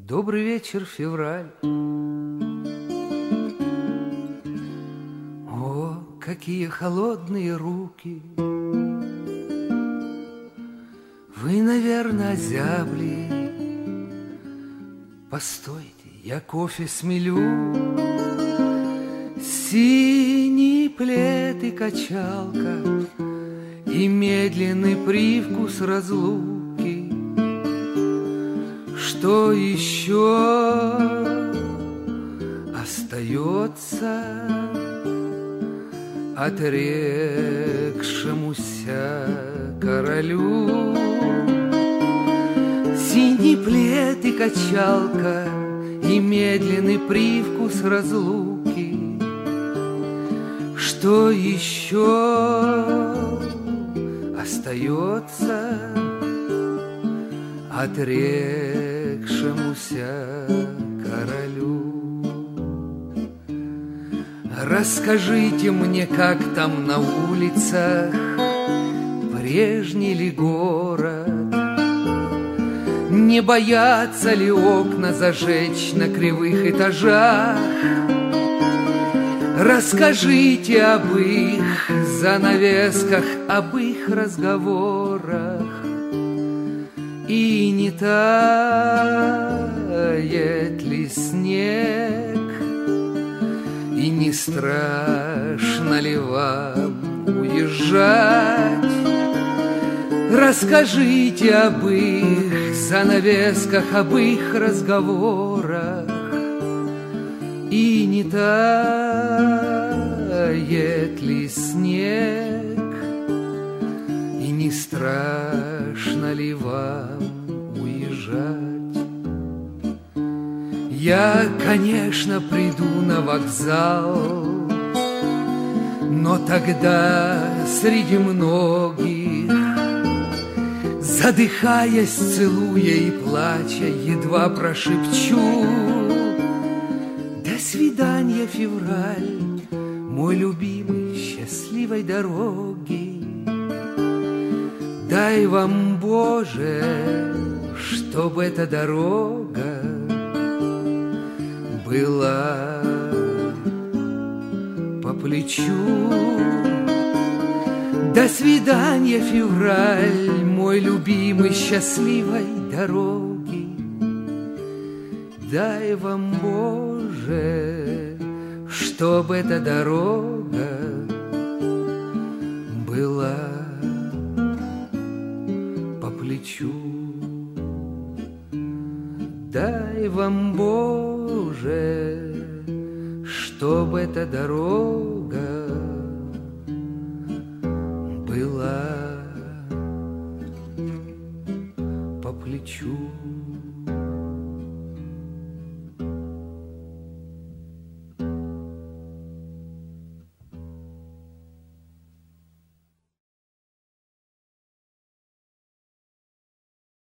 Добрый вечер, февраль. О, какие холодные руки! Вы, наверное, озябли. Постойте, я кофе смелю. Синий плед и качалка, и медленный привкус разлуки. Что еще остается отрекшемуся королю? Синий плед и качалка, и медленный привкус разлуки. Что еще остается отрекшемуся королю? Расскажите мне, как там на улицах, прежний ли город? Не боятся ли окна зажечь на кривых этажах? Расскажите об их занавесках, об их разговорах. И не тает ли снег, и не страшно ли вам уезжать? Расскажите об их занавесках, об их разговорах. И не тает ли снег, и не страшно ли вам уезжать? Я, конечно, приду на вокзал, но тогда среди многих, задыхаясь, целуя и плача, едва прошепчу: до свидания, февраль, мой любимый, счастливой дороги. Дай вам, Боже, чтоб эта дорога была по плечу. До свидания, февраль, мой любимый, счастливой дороги. Дай вам, Боже, чтоб эта дорога была по плечу. Дай вам, Боже, чтоб эта дорога была по плечу.